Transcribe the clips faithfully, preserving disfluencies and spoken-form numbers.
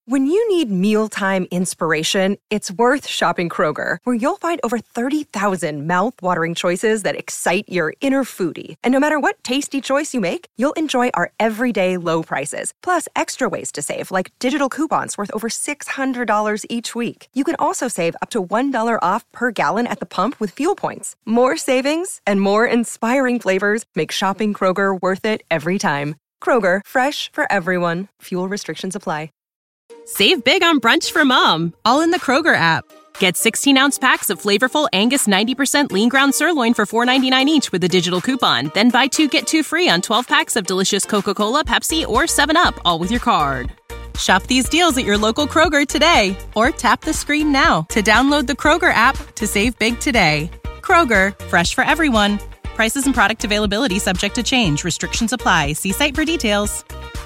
When you need mealtime inspiration, it's worth shopping Kroger, where you'll find over thirty thousand mouth-watering choices that excite your inner foodie. And no matter what tasty choice you make, you'll enjoy our everyday low prices, plus extra ways to save, like digital coupons worth over six hundred dollars each week. You can also save up to one dollar off per gallon at the pump with fuel points. More savings and more inspiring flavors make shopping Kroger worth it every time. Kroger, fresh for everyone. Fuel restrictions apply. Save big on brunch for mom, all in the Kroger app. Get sixteen-ounce packs of flavorful Angus ninety percent lean ground sirloin for four ninety-nine each with a digital coupon. Then buy two, get two free on twelve packs of delicious Coca-Cola, Pepsi, or seven up, all with your card. Shop these deals at your local Kroger today, or tap the screen now to download the Kroger app to save big today. Kroger, fresh for everyone. Prices and product availability subject to change. Restrictions apply. See site for details.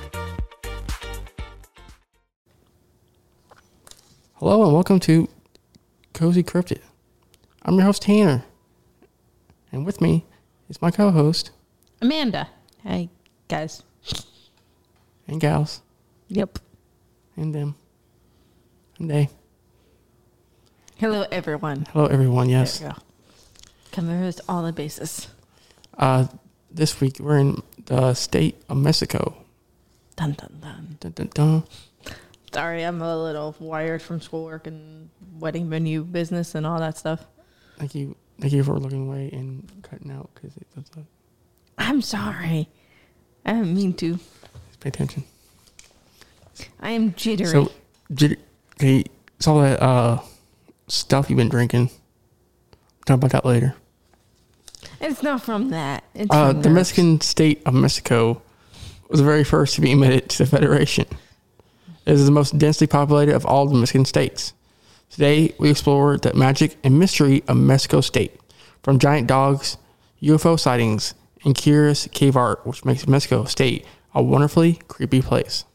Hello and welcome to Cozy Cryptid. I'm your host, Tanner. And with me is my co-host, Amanda. Hey, guys. And gals. Yep. And them. And they. Hello, everyone. Hello, everyone, yes. There we go. Covers all the bases. Uh, this week we're in the state of Mexico. Dun, dun, dun. Dun, dun, dun. Sorry, I'm a little wired from schoolwork and wedding venue business and all that stuff. Thank you. Thank you for looking away and cutting out because it does not. I'm sorry. I didn't mean to. Just pay attention. I am jittery. So, jitter, okay, it's all that uh, stuff you've been drinking. Talk about that later. It's not from that. It's Uh, from the nerves. Mexican state of Mexico was the very first to be admitted to the Federation. It is the most densely populated of all the Mexican states. Today, we explore the magic and mystery of Mexico State, from giant dogs, U F O sightings, and curious cave art, which makes Mexico State a wonderfully creepy place.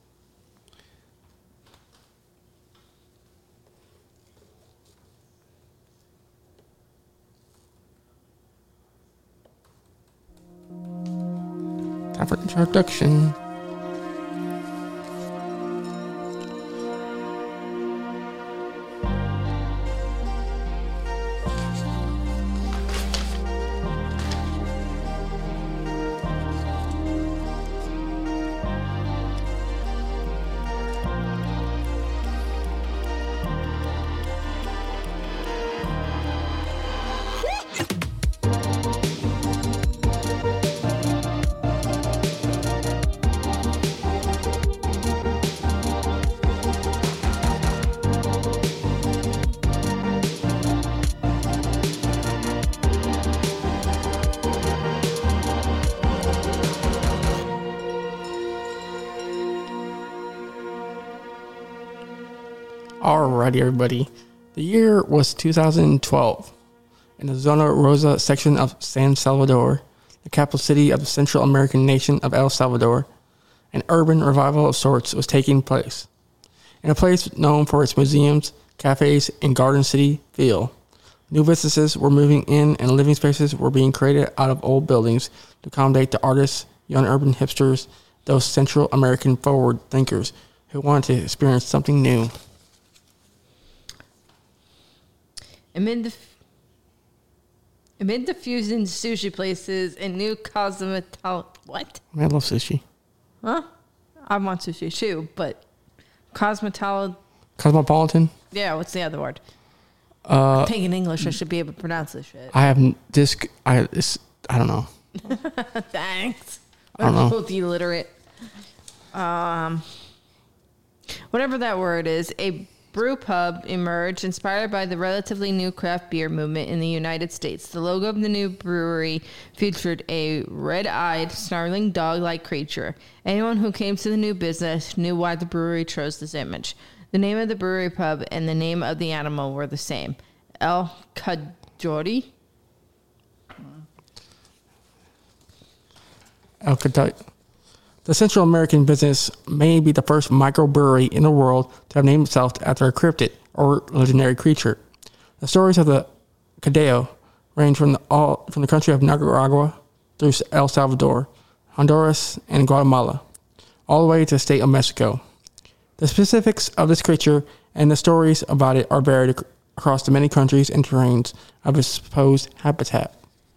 Time for introduction. Alrighty, everybody. The year was two thousand twelve. In the Zona Rosa section of San Salvador, the capital city of the Central American nation of El Salvador, an urban revival of sorts was taking place. In a place known for its museums, cafes, and Garden City feel, new businesses were moving in and living spaces were being created out of old buildings to accommodate the artists, young urban hipsters, those Central American forward thinkers who wanted to experience something new. Amid the, amid the fusion sushi places and new cosmetal... What? I love sushi. Huh? I want sushi too, but cosmetal... Cosmopolitan? Yeah, what's the other word? Uh, I think in English I should be able to pronounce this shit. I have this. I this, I don't know. Thanks. I don't know. Both illiterate. Um, whatever that word is, a brew pub emerged inspired by the relatively new craft beer movement in the United States. The logo of the new brewery featured a red-eyed, snarling dog-like creature. Anyone who came to the new business knew why the brewery chose this image. The name of the brewery pub and the name of the animal were the same. El Cajori? El Cajori. The Central American business may be the first microbrewery in the world to have named itself after a cryptid or legendary creature. The stories of the Cadeo range from the, all, from the country of Nicaragua through El Salvador, Honduras, and Guatemala, all the way to the state of Mexico. The specifics of this creature and the stories about it are varied ac- across the many countries and terrains of its supposed habitat.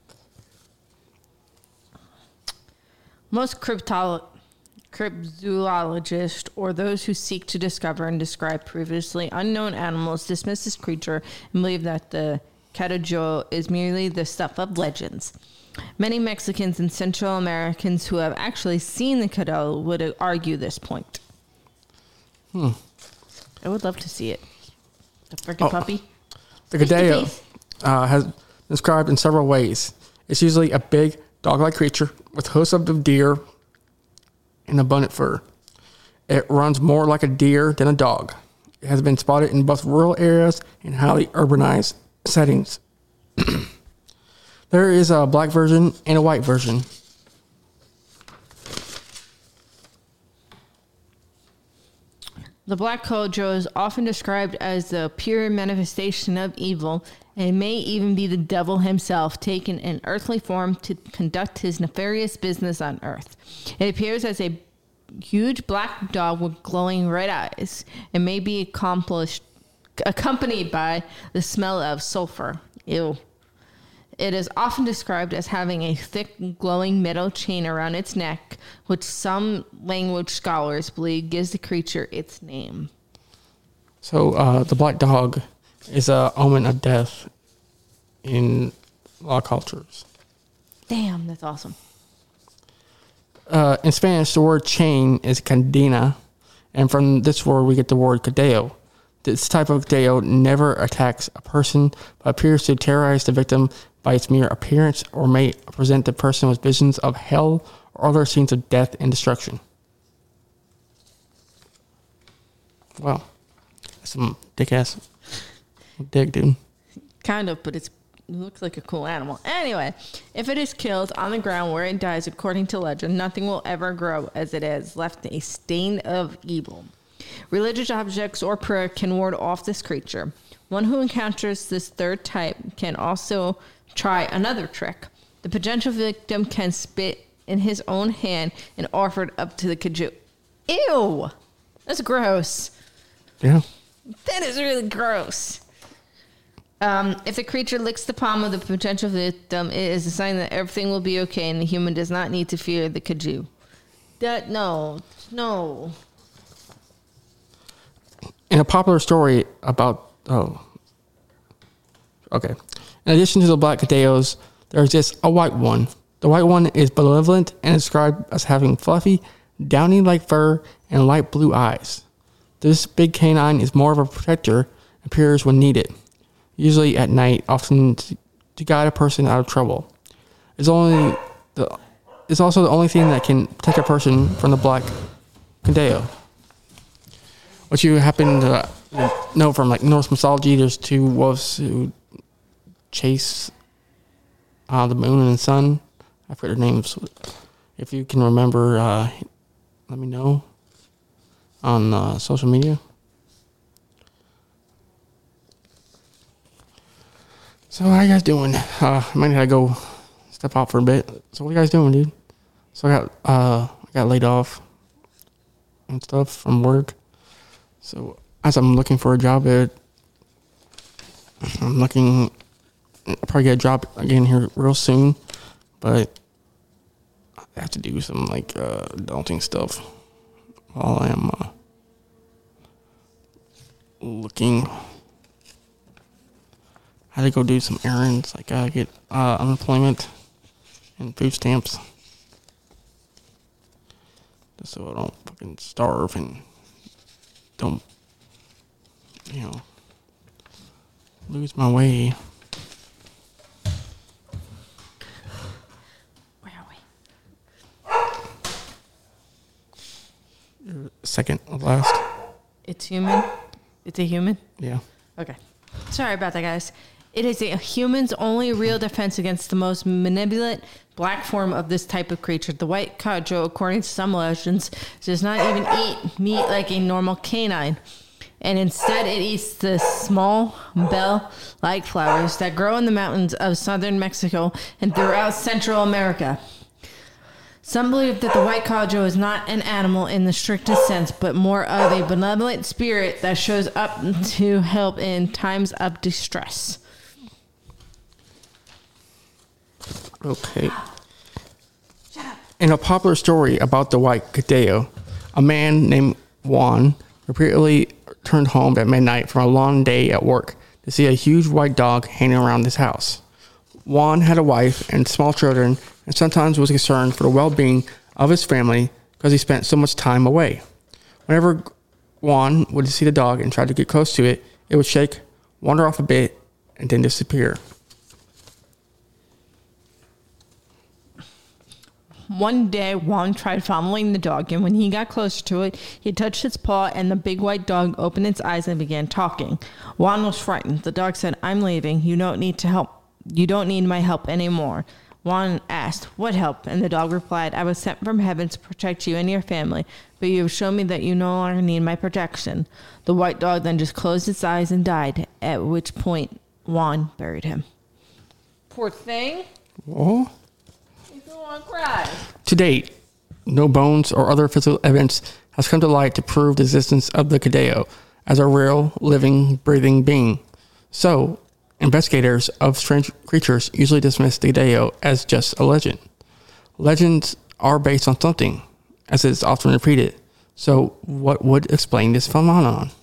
Most cryptolo- cryptozoologists, or those who seek to discover and describe previously unknown animals, dismiss this creature and believe that the Catajo is merely the stuff of legends. Many Mexicans and Central Americans who have actually seen the Catajo would argue this point. Hmm. I would love to see it. The freaking Oh, puppy. The Catajo uh, has been described in several ways. It's usually a big, dog-like creature with hooves of the deer and abundant fur. It runs more like a deer than a dog. It has been spotted in both rural areas and highly urbanized settings. There is a black version and a white version. The Black Catajo is often described as the pure manifestation of evil, and may even be the devil himself taken in earthly form to conduct his nefarious business on earth. It appears as a huge black dog with glowing red eyes, and may be accomplished, accompanied by the smell of sulfur. Ew. It is often described as having a thick, glowing metal chain around its neck, which some language scholars believe gives the creature its name. So, uh, the black dog is a omen of death in a lot of cultures. Damn, that's awesome. Uh, in Spanish, the word chain is cadena, and from this word we get the word cadeo. This type of cadeo never attacks a person, but appears to terrorize the victim by its mere appearance, or may present the person with visions of hell or other scenes of death and destruction. Wow. That's some dick-ass dick, dude. Kind of, but it's, it looks like a cool animal. Anyway, if it is killed on the ground where it dies, according to legend, nothing will ever grow as it has left a stain of evil. Religious objects or prayer can ward off this creature. One who encounters this third type can also try another trick. The potential victim can spit in his own hand and offer it up to the Catajo. Ew! That's gross. Yeah. That is really gross. Um, if the creature licks the palm of the potential victim, it is a sign that everything will be okay and the human does not need to fear the Catajo. That, no, no. In a popular story about, oh, okay. In addition to the black Cataos, there exists a white one. The white one is malevolent and is described as having fluffy, downy-like fur and light blue eyes. This big canine is more of a protector and appears when needed, usually at night, often to, to guide a person out of trouble. It's only the it's also the only thing that can protect a person from the black Catao. What you happen to know from like Norse mythology, there's two wolves who chase uh, the moon and the sun. I forget their names. If you can remember, uh, let me know on uh, social media. So how you guys doing? Uh, I might have to go step out for a bit. So what are you guys doing, dude? So I got uh, I got laid off and stuff from work. So as I'm looking for a job, it, I'm looking. I'll probably get a job again here real soon, but I have to do some like uh, adulting stuff while I'm uh, looking. I had to go do some errands. Like I get uh, unemployment and food stamps, just so I don't fucking starve and don't, you know, lose my way. Where are we? Second last. It's human. It's a human. Yeah. Okay. Sorry about that, guys. It is a human's only real defense against the most manipulate black form of this type of creature. The white Catajo, according to some legends, does not even eat meat like a normal canine. And instead it eats the small bell-like flowers that grow in the mountains of southern Mexico and throughout Central America. Some believe that the white Kajo is not an animal in the strictest sense, but more of a benevolent spirit that shows up to help in times of distress. Okay. In a popular story about the white Kadeo, a man named Juan repeatedly returned home at midnight from a long day at work to see a huge white dog hanging around his house. Juan had a wife and small children and sometimes was concerned for the well-being of his family because he spent so much time away. Whenever Juan would see the dog and try to get close to it, it would shake, wander off a bit, and then disappear. One day, Juan tried following the dog, and when he got closer to it, he touched its paw, and the big white dog opened its eyes and began talking. Juan was frightened. The dog said, "I'm leaving. You don't need to help. You don't need my help anymore." Juan asked, "What help?" And the dog replied, "I was sent from heaven to protect you and your family, but you have shown me that you no longer need my protection." The white dog then just closed its eyes and died, at which point Juan buried him. Poor thing. Oh. Cry. To date, no bones or other physical evidence has come to light to prove the existence of the Kadeo as a real, living, breathing being. So, investigators of strange creatures usually dismiss the Kadeo as just a legend. Legends are based on something, as it is often repeated. So, what would explain this phenomenon?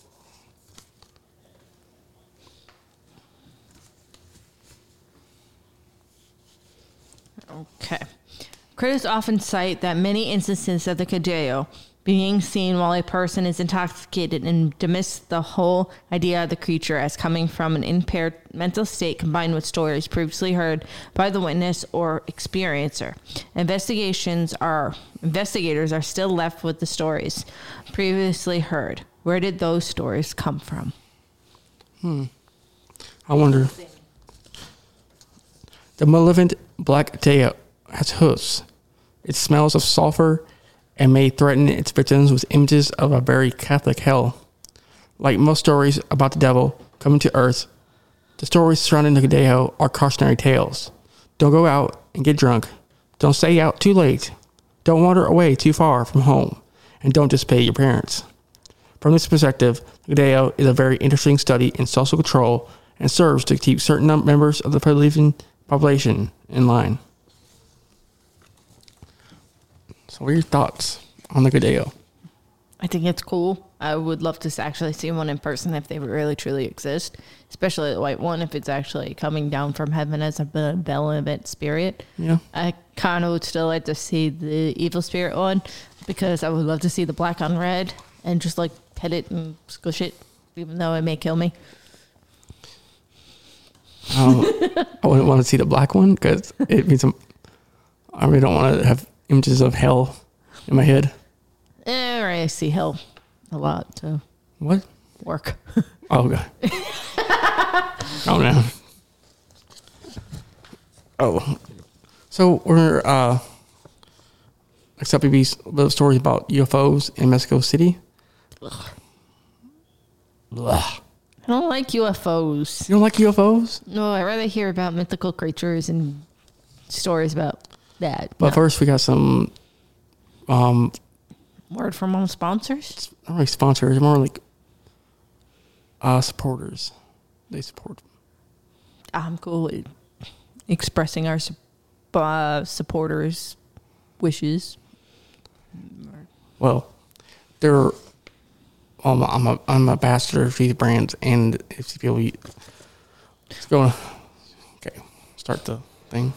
Okay. Critics often cite that many instances of the Kadeo being seen while a person is intoxicated and dismiss the whole idea of the creature as coming from an impaired mental state combined with stories previously heard by the witness or experiencer. Investigations are investigators are still left with the stories previously heard. Where did those stories come from? Hmm. I wonder. The malevolent black Kadeo has hooves. It smells of sulfur and may threaten its victims with images of a very Catholic hell. Like most stories about the devil coming to earth, the stories surrounding the Kadeo are cautionary tales. Don't go out and get drunk. Don't stay out too late. Don't wander away too far from home. And don't disobey your parents. From this perspective, the Kadeo is a very interesting study in social control and serves to keep certain members of the believing population in line. So what are your thoughts on the Kadeo? I think it's cool. I would love to actually see one in person if they really truly exist, especially the white one, if it's actually coming down from heaven as a benevolent spirit. Yeah. I kind of would still like to see the evil spirit one because I would love to see the black on red and just like pet it and squish it, even though it may kill me. Um, I wouldn't want to see the black one because it means I'm, I really don't want to have images of hell in my head. Eh, I see hell a lot, so. What? Work. Oh, God. Oh, no. Oh. So, we're, uh, except maybe little stories about U F Os in Mexico City. Ugh. Ugh. I don't like U F Os. You don't like U F Os? No, I'd rather hear about mythical creatures and stories about that. But no. first, we got some um, word from all sponsors. Not really sponsors, more like uh, supporters. They support. I'm cool with expressing our uh, supporters' wishes. Well, they're. Um, I'm a I'm a ambassador for these brands, and if people, let's go. Okay, start the thing.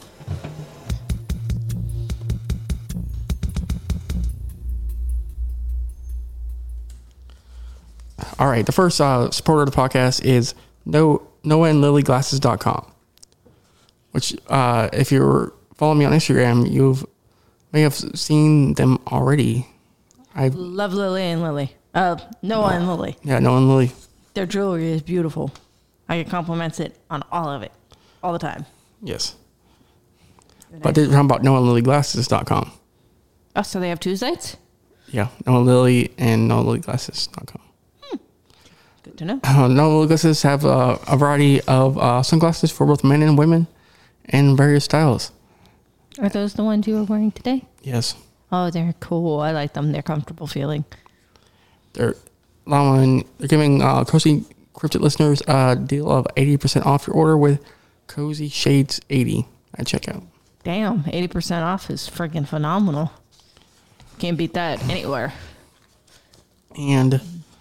All right, the first uh, supporter of the podcast is no Noah and Lily Glasses dot com, which uh, if you're following me on Instagram, you may have seen them already. I love Lily and Lily. Uh, Noah no. and Lily. Yeah, Noah and Lily. Their jewelry is beautiful. I get compliments it on all of it, all the time. Yes. Nice. But they're talking about Noah and Lily Glasses dot com. Oh, so they have two sites? Yeah, Noah Lily and Noah Lily Glasses dot com. Hmm. Good to know. Uh, Noah Lily Glasses have uh, a variety of uh, sunglasses for both men and women in various styles. Are those the ones you were wearing today? Yes. Oh, they're cool. I like them. They're comfortable feeling. They're allowing, they're giving uh, Cozy Cryptid listeners a deal of eighty percent off your order with Cozy Shades eighty at checkout. Damn, eighty percent off is freaking phenomenal. Can't beat that anywhere. And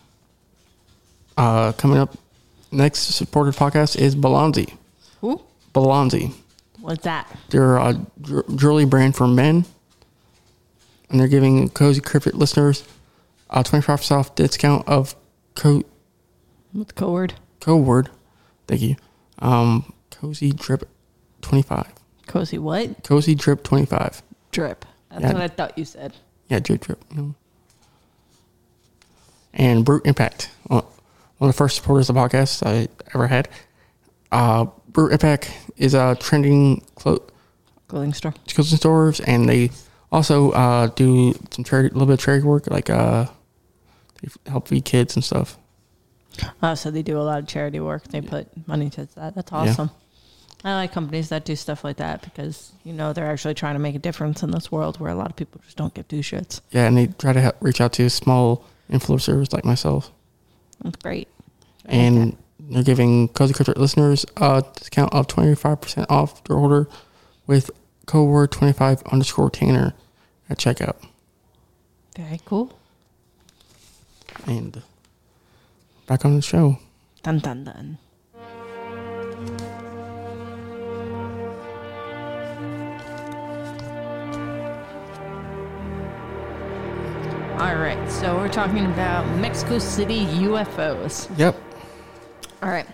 uh, coming up, next supported podcast is Balanzi. Who? Balanzi. What's that? They're a j- jewelry brand for men. And they're giving Cozy Cryptid listeners a twenty-five percent off discount of co- What's the code word? code word. Thank you. Um, Cozy Drip twenty-five. Cozy what? Cozy Drip twenty-five. Drip. That's Yeah. what I thought you said. Yeah, drip, drip. You know. And Brute Impact. One of the first supporters of the podcast I ever had. Uh, Brute Impact is a trending clo- Clothing store. clothing stores, and they also uh, do some charity, a little bit of charity work, like uh, they help feed kids and stuff. Oh, so they do a lot of charity work. They put money to that. That's awesome. Yeah. I like companies that do stuff like that because, you know, they're actually trying to make a difference in this world where a lot of people just don't give two shits. Yeah, and they try to help reach out to small influencers like myself. That's great. And they're giving Cozy Cryptid listeners a discount of twenty-five percent off their order with code word twenty-five underscore Tanner at checkout. Very cool. And back on the show. Dun dun dun. All right, so we're talking about Mexico City U F Os. Yep. All right.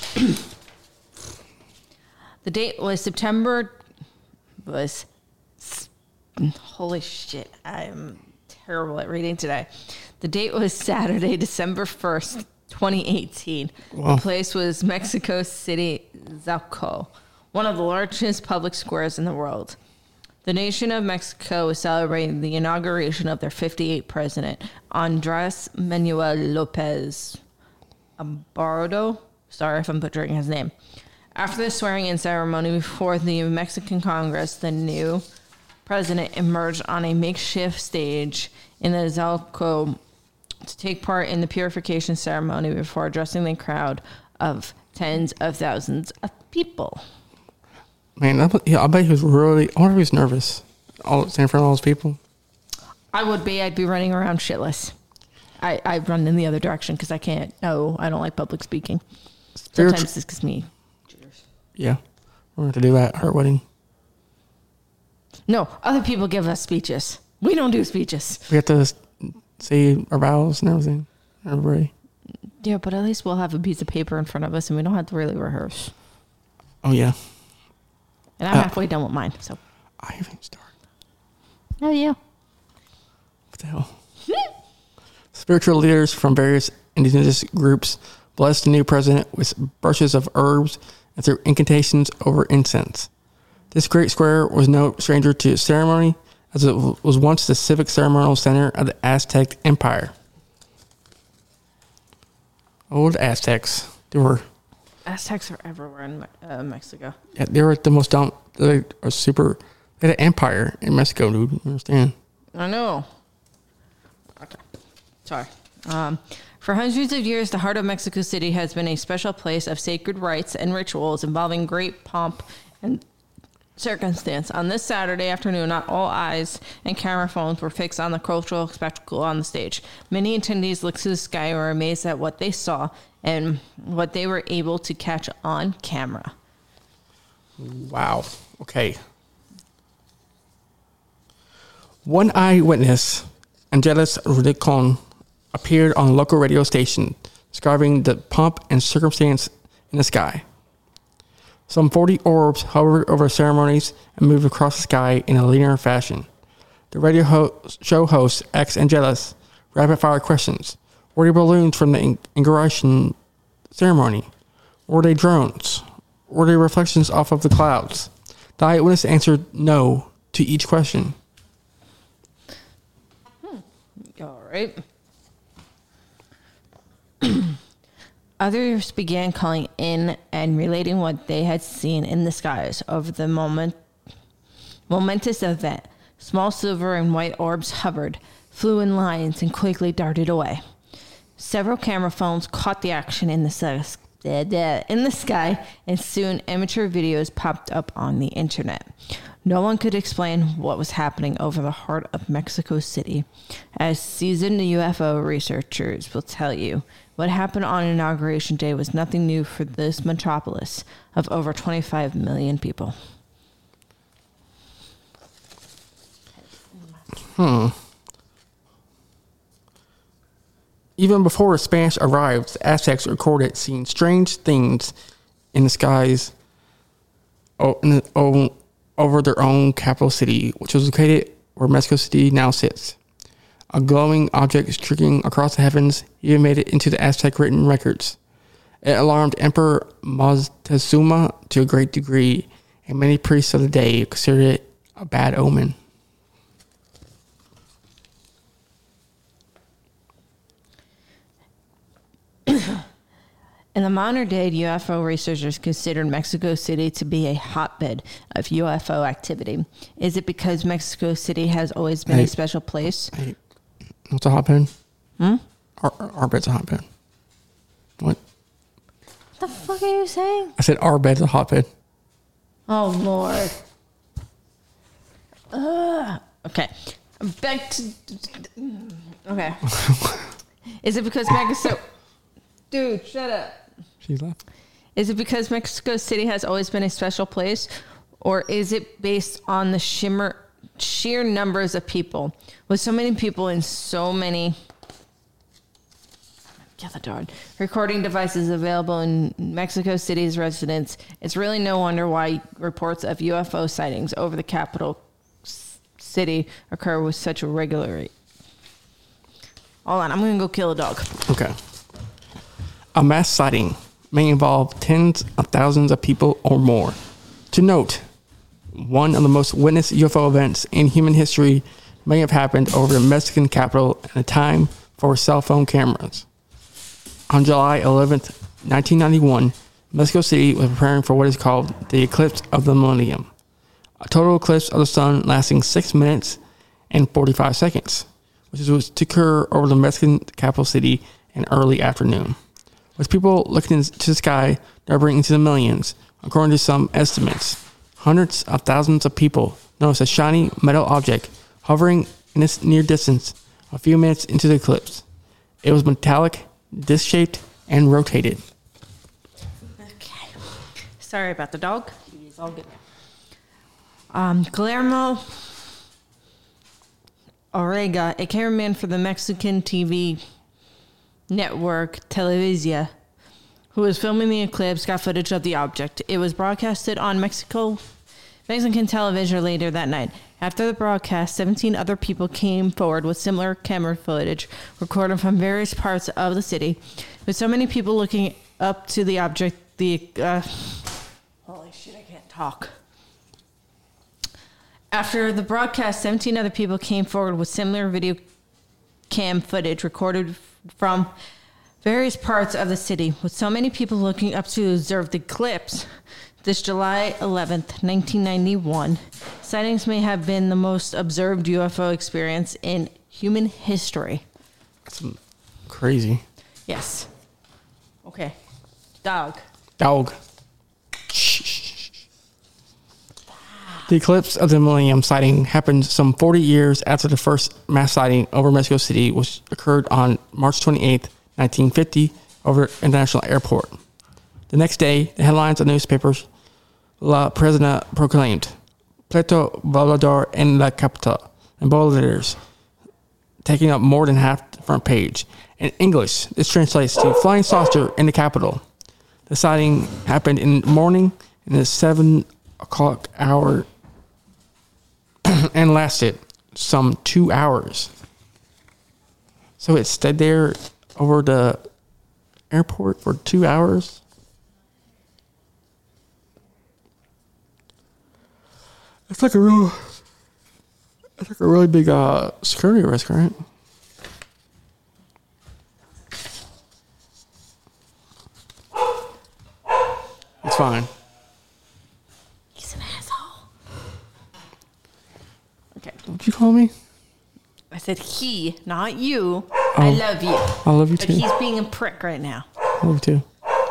The date was September, was, holy shit, I'm terrible at reading today. The date was Saturday, December first, twenty eighteen. Wow. The place was Mexico City, Zalco, one of the largest public squares in the world. The nation of Mexico is celebrating the inauguration of their fifty-eighth president, Andres Manuel Lopez Obrador. Sorry if I'm butchering his name. After the swearing-in ceremony before the Mexican Congress, the new president emerged on a makeshift stage in the Zalco to take part in the purification ceremony before addressing the crowd of tens of thousands of people. Man, I, bet- yeah, I bet he was really, I wonder if he was nervous. All standing in front of all those people. I would be. I'd be running around shitless. I, I run in the other direction because I can't. No, I don't like public speaking. Spiritual- Sometimes this gives me jitters. Yeah. We're going to do that at our wedding. No, other people give us speeches. We don't do speeches. We have to s- say our vows and everything. Everybody. Yeah, but at least we'll have a piece of paper in front of us and we don't have to really rehearse. Oh, yeah. And I'm Uh, halfway done with mine, so. I haven't started. Oh, yeah. What the hell? Spiritual leaders from various indigenous groups blessed the new president with brushes of herbs and threw incantations over incense. This great square was no stranger to ceremony, as it was once the civic ceremonial center of the Aztec Empire. Old Aztecs. They were, Aztecs are everywhere in Me- uh, Mexico. yeah, they were the most dumb. They are super. They had an empire in Mexico, dude. You understand? I know. Okay. Sorry. Um, for hundreds of years, the heart of Mexico City has been a special place of sacred rites and rituals involving great pomp and circumstance. On this Saturday afternoon, not all eyes and camera phones were fixed on the cultural spectacle on the stage. Many attendees looked to the sky and were amazed at what they saw and what they were able to catch on camera. Wow. Okay. One eyewitness, Angeles Rudicon, appeared on a local radio station, describing the pomp and circumstance in the sky. Some forty orbs hovered over ceremonies and moved across the sky in a linear fashion. The radio ho- show host asked Angeles rapid-fire questions. Were they balloons from the in- inauguration ceremony? Were they drones? Were they reflections off of the clouds? The eyewitness answered no to each question. All right. Others began calling in and relating what they had seen in the skies of the moment, momentous event. Small silver and white orbs hovered, flew in lines, and quickly darted away. Several camera phones caught the action in the, in the sky, and soon amateur videos popped up on the internet. No one could explain what was happening over the heart of Mexico City. As seasoned U F O researchers will tell you, what happened on Inauguration Day was nothing new for this metropolis of over twenty-five million people. Hmm. Even before the Spanish arrived, the Aztecs recorded seeing strange things in the skies o- in the, o- over their own capital city, which was located where Mexico City now sits. A glowing object streaking across the heavens even made it into the Aztec written records. It alarmed Emperor Moctezuma to a great degree, and many priests of the day considered it a bad omen. In the modern day, U F O researchers consider Mexico City to be a hotbed of U F O activity. Is it because Mexico City has always been Hey. a special place? Hey, what's a hotbed? Hmm? Our, our bed's a hotbed. What? What the fuck are you saying? I said our bed's a hotbed. Oh, Lord. Ugh. Okay. Back to... Okay. Is it because Mexico... Dude, shut up. She left. Is it because Mexico City has always been a special place, or is it based on the shimmer, sheer numbers of people? With so many people and so many yeah, the darn, recording devices available in Mexico City's residents, it's really no wonder why reports of U F O sightings over the capital s- city occur with such a regularity. Hold on, I'm going to go kill a dog. Okay. A mass sighting may involve tens of thousands of people or more. To note, one of the most witnessed U F O events in human history may have happened over the Mexican capital at a time for cell phone cameras. On July eleventh, nineteen ninety-one, Mexico City was preparing for what is called the eclipse of the millennium, a total eclipse of the sun lasting six minutes and forty-five seconds, which was to occur over the Mexican capital city in early afternoon. With people looking into the sky numbering into the millions, according to some estimates, hundreds of thousands of people noticed a shiny metal object hovering in this near distance a few minutes into the eclipse. It was metallic, disc-shaped, and rotated. Okay. Sorry about the dog. He's all good. Um, Guillermo Orrega, a cameraman for the Mexican T V network Televisa, who was filming the eclipse, got footage of the object. It was broadcasted on Mexico, Mexican television later that night. After the broadcast, seventeen other people came forward with similar camera footage recorded from various parts of the city. With so many people looking up to the object, the... Uh, holy shit, I can't talk. After the broadcast, seventeen other people came forward with similar video cam footage recorded from various parts of the city. With so many people looking up to observe the eclipse, this July eleventh, nineteen ninety-one, sightings may have been the most observed U F O experience in human history. That's crazy. Yes. Okay. Dog. Dog. The eclipse of the millennium sighting happened some forty years after the first mass sighting over Mexico City, which occurred on March twenty-eighth, nineteen fifty, over International Airport. The next day, the headlines of newspapers, La Prensa proclaimed, Puerto Volador en la Capital, in bold letters, taking up more than half the front page. In English, this translates to Flying Saucer in the Capital. The sighting happened in the morning in the seven o'clock hour and lasted some two hours. So it stayed there over the airport for two hours. That's like a real, that's like a really big uh, security risk, right? It's fine. He's an asshole. Okay. Don't call me? I said he, not you. Oh, I love you. I love you but too. But he's being a prick right now. I love you too.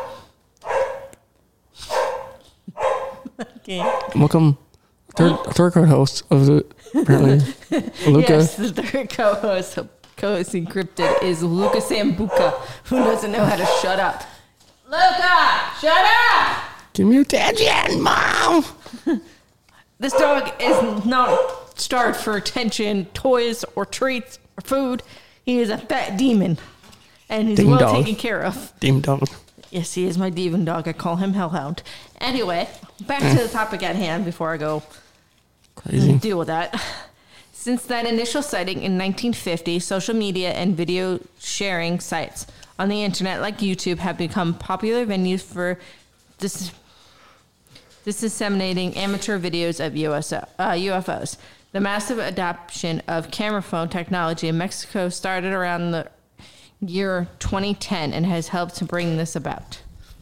Okay. Welcome, third third co-host of the apparently Luca. Yes, the third co-host, co-host encrypted is Luca Sambuca, who doesn't know how to shut up. Luca, shut up! Give me attention, Mom. This dog is not starved for attention, toys, or treats, or food. He is a fat demon, and he's Demon well dog. taken care of. Demon dog. Yes, he is my demon dog. I call him Hellhound. Anyway, back to the topic at hand before I go Crazy. deal with that. Since that initial sighting in nineteen fifty, social media and video sharing sites on the internet like YouTube have become popular venues for dis- disseminating amateur videos of U S O, uh, U F Os. The massive adoption of camera phone technology in Mexico started around the year twenty ten and has helped to bring this about.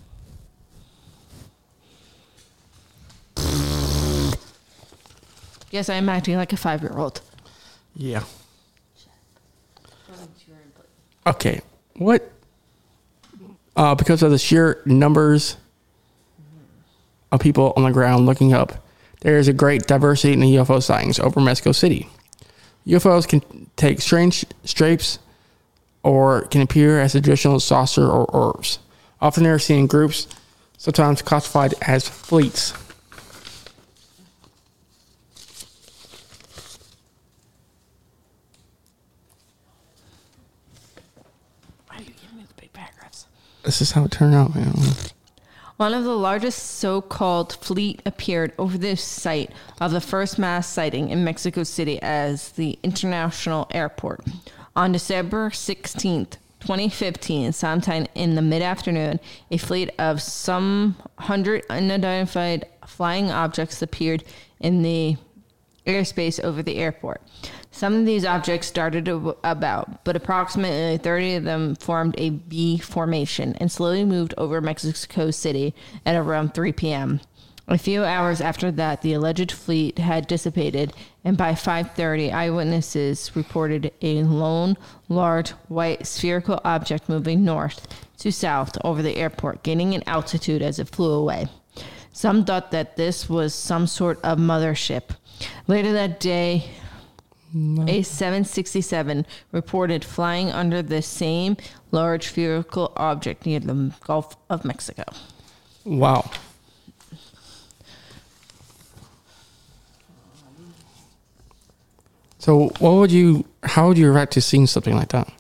Yes, I'm acting like a five-year-old. Yeah. Okay. What? Uh, because of the sheer numbers of people on the ground looking up, there is a great diversity in the U F O sightings over Mexico City. U F Os can take strange shapes or can appear as a traditional saucer or orbs. Often they're seen in groups, sometimes classified as fleets. Why are you giving me the big paragraphs? This is how it turned out, man. One of the largest so-called fleet appeared over the site of the first mass sighting in Mexico City as the International Airport. On December sixteenth, twenty fifteen, sometime in the mid-afternoon, a fleet of some hundred unidentified flying objects appeared in the airspace over the airport. Some of these objects darted about, but approximately thirty of them formed a V formation and slowly moved over Mexico City at around three p.m. A few hours after that, the alleged fleet had dissipated, and by five thirty, eyewitnesses reported a lone, large, white, spherical object moving north to south over the airport, gaining in altitude as it flew away. Some thought that this was some sort of mothership. Later that day, no. a seven sixty-seven reported flying under the same large spherical object near the Gulf of Mexico. Wow. So what would you, how would you react to seeing something like that?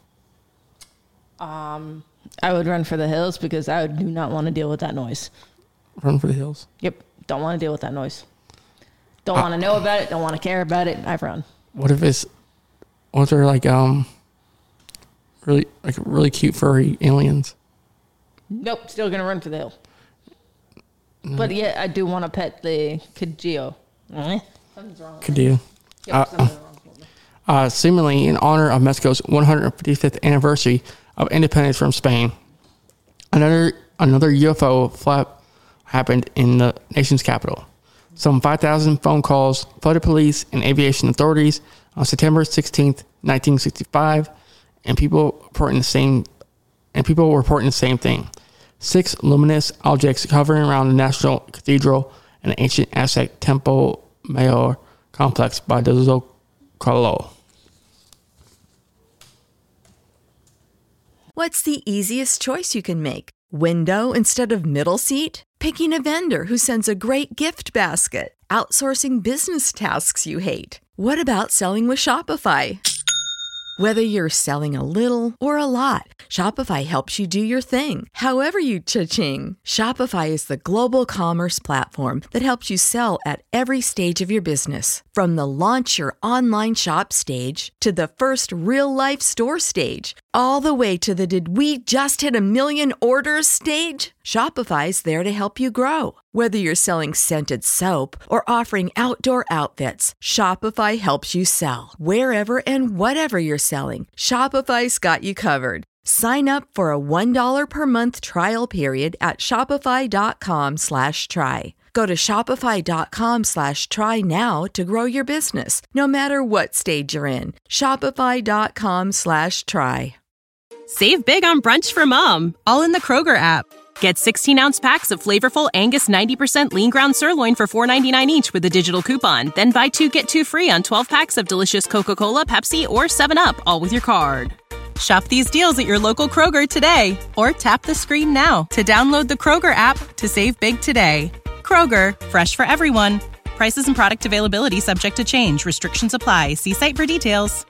Um, I would run for the hills because I do not want to deal with that noise. Run for the hills? Yep. Don't want to deal with that noise. Don't uh, want to know about it. Don't want to care about it. I run. What if it's, what if they're like, um, really, like really cute furry aliens? Nope. Still going to run for the hill. No. But yeah, I do want to pet the Cadillo. Something's wrong with Cadillo. Yep, uh, something's wrong. Uh, seemingly in honor of Mexico's one hundred fifty-fifth anniversary of independence from Spain. Another another U F O flap happened in the nation's capital. Some five thousand phone calls flooded police and aviation authorities on September sixteenth, nineteen sixty-five, and people reporting the same and people were reporting the same thing. Six luminous objects hovering around the National Cathedral and the ancient Aztec Temple Mayor complex by the Zocalo. What's the easiest choice you can make? Window instead of middle seat? Picking a vendor who sends a great gift basket? Outsourcing business tasks you hate? What about selling with Shopify? Whether you're selling a little or a lot, Shopify helps you do your thing, however you cha-ching. Shopify is the global commerce platform that helps you sell at every stage of your business. From the launch your online shop stage to the first real-life store stage, all the way to the did we just hit a million orders stage. Shopify's there to help you grow. Whether you're selling scented soap or offering outdoor outfits, Shopify helps you sell. Wherever and whatever you're selling, Shopify's got you covered. Sign up for a one dollar per month trial period at shopify.com slash try. Go to shopify.com slash try now to grow your business, no matter what stage you're in. Shopify.com slash try. Save big on brunch for mom, all in the Kroger app. Get sixteen-ounce packs of flavorful Angus ninety percent lean ground sirloin for four ninety-nine each with a digital coupon. Then buy two, get two free on twelve packs of delicious Coca-Cola, Pepsi, or seven up, all with your card. Shop these deals at your local Kroger today, or tap the screen now to download the Kroger app to save big today. Kroger, fresh for everyone. Prices and product availability subject to change. Restrictions apply. See site for details.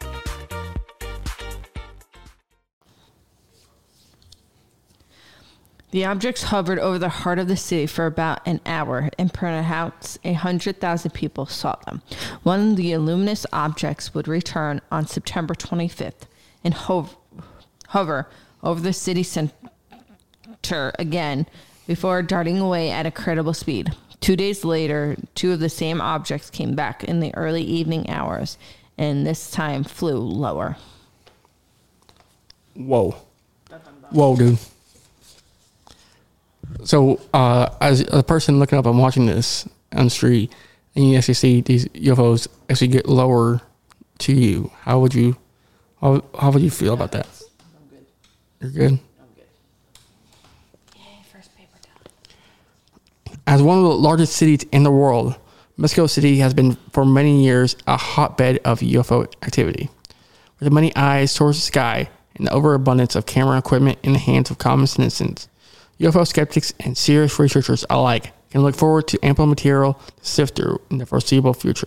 The objects hovered over the heart of the city for about an hour, and perhaps a hundred thousand people saw them. One of the luminous objects would return on September twenty-fifth and hover, hover over the city center again before darting away at incredible speed. Two days later, two of the same objects came back in the early evening hours, and this time flew lower. Whoa. Whoa, dude. So, uh, as a person looking up and watching this on the street, and you actually see these U F Os actually get lower to you, how would you, how, how would you feel about that? I'm good. You're good? I'm good. Yay, first paper done. As one of the largest cities in the world, Mexico City has been for many years a hotbed of U F O activity. With many eyes towards the sky and the overabundance of camera equipment in the hands of common citizens, U F O skeptics and serious researchers alike can look forward to ample material to sift through in the foreseeable future.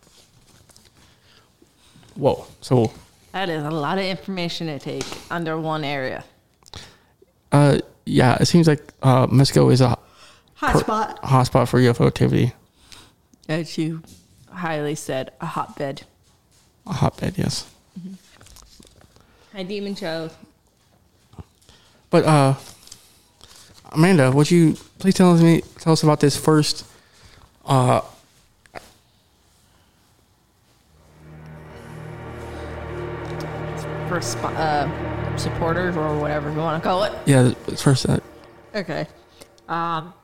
Whoa. So That is a lot of information to take under one area. Uh, yeah, it seems like uh, Mexico is a hotspot. Per- hotspot for U F O activity. As you highly said, a hotbed. A hotbed, yes. Mm-hmm. Hi, Demon Joe. But uh, Amanda, would you please tell us me tell us about this first? Uh, First uh, supporters or whatever you want to call it. yeah, first. Uh, Okay. Um,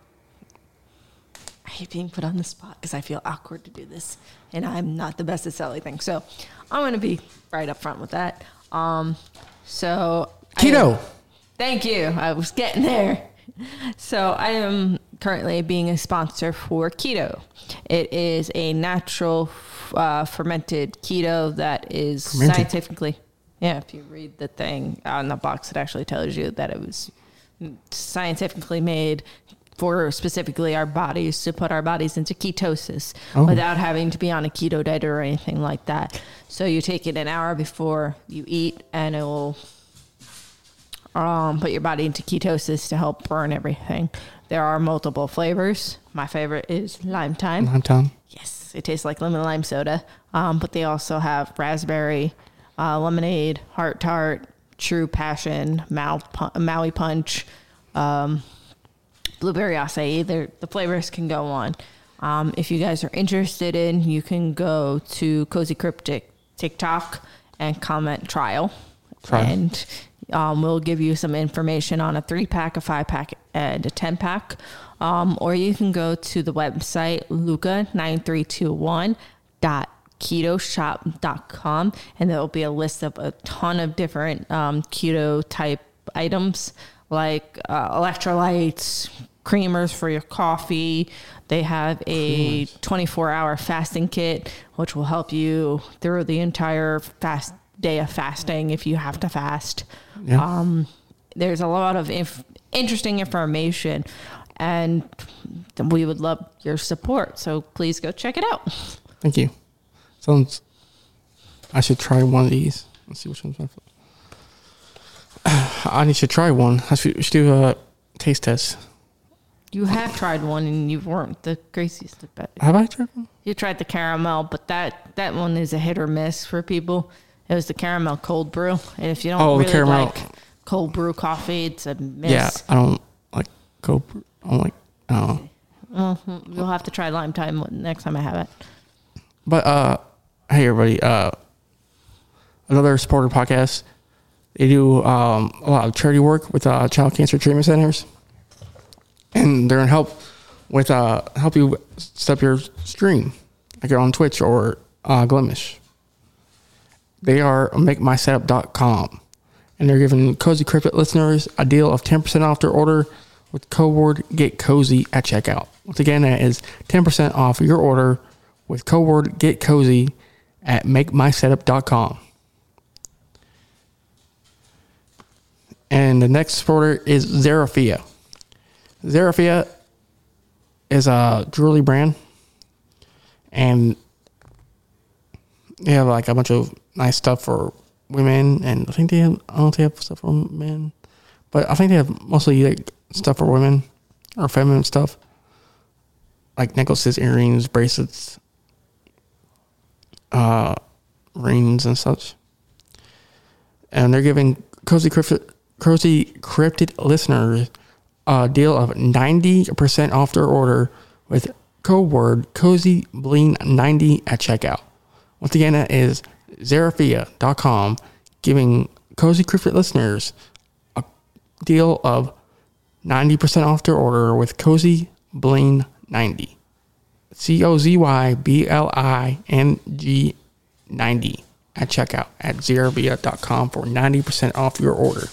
I hate being put on the spot because I feel awkward to do this, and I'm not the best at selling things. So I'm going to be right up front with that. Um, so keto. I, thank you. I was getting there. So I am currently being a sponsor for keto. It is a natural uh, fermented keto that is Fermented. scientifically. Yeah, if you read the thing on the box, it actually tells you that it was scientifically made for specifically our bodies to put our bodies into ketosis Oh. without having to be on a keto diet or anything like that. So you take it an hour before you eat, and it will um, put your body into ketosis to help burn everything. There are multiple flavors. My favorite is lime thyme. Lime thyme. Yes, it tastes like lemon lime soda. Um, but they also have raspberry, uh, lemonade, heart tart, true passion, Mau, Maui punch, um, blueberry acai. They're, the flavors can go on. Um, if you guys are interested in, you can go to Cozy Cryptic TikTok and comment trial. Trial. And um, we'll give you some information on a three pack, a five pack, and a ten pack. Um, or you can go to the website luca nine three two one dot keto shop dot com, and there will be a list of a ton of different um, keto type items like uh, electrolytes, creamers for your coffee. They have a twenty-four hour fasting kit, which will help you through the entire fast day of fasting if you have to fast. Yeah. Um, there's a lot of inf- interesting information, and we would love your support. So please go check it out. Thank you. Sounds. I should try one of these. Let's see which one's my. I need to try one. I should, we should do a taste test. You have tried one, and you weren't the craziest about it. Have I tried one? You tried the caramel, but that, that one is a hit or miss for people. It was the caramel cold brew, and if you don't Oh, the really caramel. like cold brew coffee, it's a miss. Yeah, I don't like go. I don't like. I don't know. Well, you'll have to try lime thyme next time I have it. But uh, hey everybody, uh, another supporter podcast. They do um, a lot of charity work with uh, child cancer treatment centers, and they're in help with uh help you set up your stream, like on Twitch or uh, Glimish. They are make my setup dot com, and they're giving Cozy Cryptid listeners a deal of ten percent off their order with code word Get Cozy at checkout. Once again, that is ten percent off your order with code word Get Cozy at make my setup dot com. And the next supporter is Xeraphia. Xeraphia is a jewelry brand, and they have like a bunch of nice stuff for women, and I think they have, I don't think they have stuff for men, but I think they have mostly like stuff for women or feminine stuff, like necklaces, earrings, bracelets, uh, rings, and such. And they're giving Cozy Cryptid, Cozy Cryptid listeners a deal of ninety percent off their order with code word Cozy Bling ninety at checkout. Once again, that is Xeraphia dot com, giving Cozy Cryptid listeners a deal of ninety percent off their order with Cozy Bling ninety. C O Z Y B L I N G ninety at checkout at Xeraphia dot com for ninety percent off your order.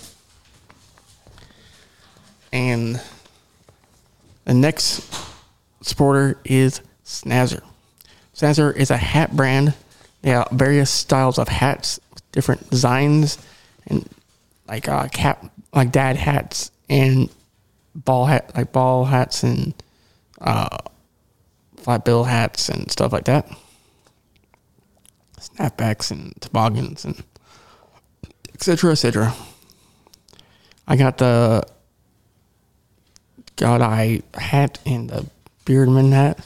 And the next supporter is Snazzer. Snazzer is a hat brand. They have various styles of hats, different designs, and like uh, cap, like dad hats and ball hat, like ball hats and uh, flat bill hats and stuff like that. Snapbacks and toboggans and et cetera, et cetera. I got the God Eye hat and the Beardman hat,